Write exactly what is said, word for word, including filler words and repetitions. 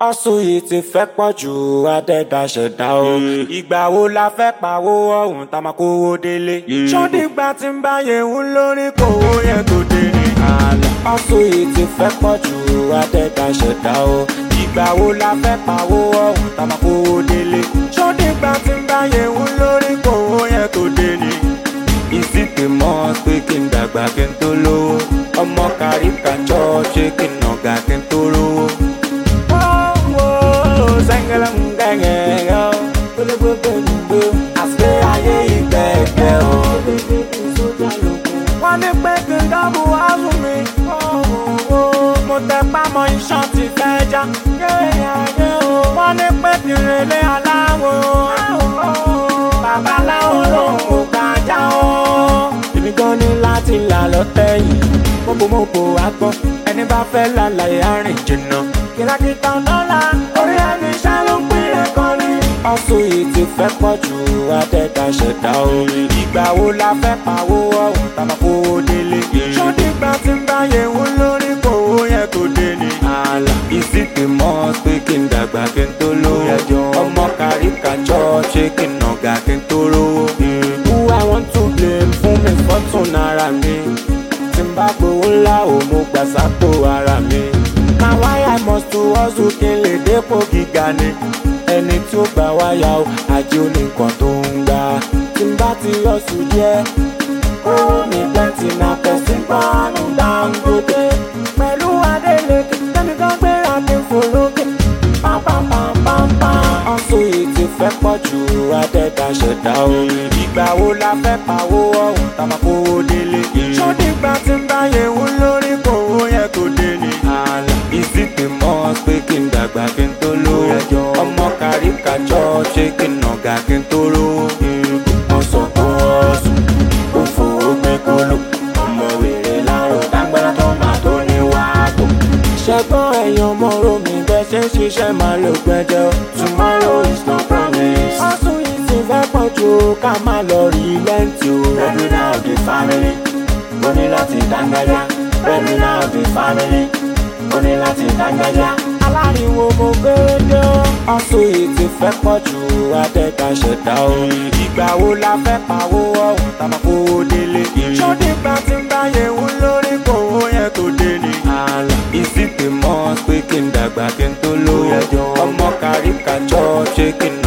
Ọ̀sùn yìí ti fẹ́ pọ̀ jù adẹ́dá ṣẹ̀dá o. Ìgbà wo la fẹ́ pawó ọ̀hún tá máa kówó délé? Ṣódìgbà tí ń bá yẹ̀wò lórí kòwó yẹn tó dé ní àlà. Ọ̀sùn yìí ti fẹ́ pọ̀ jù adẹ́dá ṣẹ̀dá o. Ìgbà wo la fẹ́ pawó ọ̀hún tá máa kówó délé? Ṣódìgbà tí ń bá yẹ̀wò lórí kòwó yẹn tó dé ní. Ìsìnkú mọ́ pé kí n dàgbà kí n tó lówó. Ọmọ kàríkà ṣọ́ọ̀ṣì kí n nàgà kí n tó rówó. Àṣé ayé ìgbẹ́gbẹ́ o. Wọ́n ní pé kí n dábò wàásù mi. Mo tẹ pámọ́ iṣan ti fẹ́ já. Wọ́n ní pé kí n relé aláwo. Babaláwo lòun kò gbàjà o. Èmi gan ní láti là lọ́tẹ̀ yìí. Mọ̀pọ̀mọ̀pọ̀ àgbọ̀n ẹni bá fẹ́ lálàyé àrìn jìnnà. Kìràkìtà dọ́là orí ẹni ṣá ló ń pín ẹ̀kọ́ ní. Ọ̀sùn yìí ti fẹ́ pọ̀ jù adẹ́dá ṣẹ̀dá o. Ìgbà wo la fẹ́ pawó ọ̀hún tá máa kówó délé? Ṣódìgbà tí ń bá yẹ̀wò lórí kòwó yẹn tó dé ní àlà. Ìsìnkú mọ́ pé kí n dàgbà kí n tó lówó. Ọmọ kàríkà ṣọ́ọ̀ṣì kí n nàgà kí n tó rówó. Who I want to blame fún mi fọ́tún ara mi. Tí n bá gbowó ńlá o mo gbà sápò ara mi. Na why I must to hustle kí n lè dépò gíga ni. Ẹni tí ó gbà wáyà o, àjẹ́ oníkan tó ń gbà. Tí n bá ti hustle díẹ̀, owó mi plenty na person gbọ́nù Dangote. Pẹ̀lú Adélékè, tẹ́mi kan gbéra kí n fò lókè. Pápápápápá. Ọ̀sùn yìí ti fẹ́ pọ̀ jù adẹ́dá ṣẹ̀dá o. Ìgbà wo la fẹ́ pawó ọ̀hún tá máa kówó délé? Ṣódìgbà tí ń bá yẹ̀wò lórí kòwó yẹn tó dé ní àlà. Ìsìnkú mọ́ pé kí n dàgbà kí n tó lówó. Ọmọ kàríkà ṣọ́ọ̀ṣì kí n nàgà kí n tó rówó. Wọ́n sọ pé ọ̀sùn ó fowó gbé kóló. Ọmọ wèrè láàrọ̀ dágbára tó máa tó ní wàásù. Ṣẹ́gbọ́n ẹ̀yàn ọmọ romi bẹ́ẹ̀ ṣe ń ṣiṣẹ́ máa lò gbẹ́jẹ́ o. Tomorrow is no promise. Ọ̀sùn yìí ti fẹ́ pọ̀ jù ká má lọ rí lẹ́ǹtì o. Breadwinner of the family, ó ní láti dángájá. Breadwinner of the family, ó ní láti dángájá. Aláriwo mo gbére dé o. Ọ̀sùn yìí ti fẹ́ pọ̀ jù adẹ́dá ṣẹ̀dá o. Ìgbà wo la fẹ́ pawó ọ̀hún tá máa kówó délé? Ṣódìgbà tí ń bá yẹ̀wò lórí kòwó yẹn tó dé ní àlà. Ìsìnkú mọ́ pé kí n dàgbà kí n tó lówó. Ọmọ kàríkà ṣọ́ọ̀ṣì kí n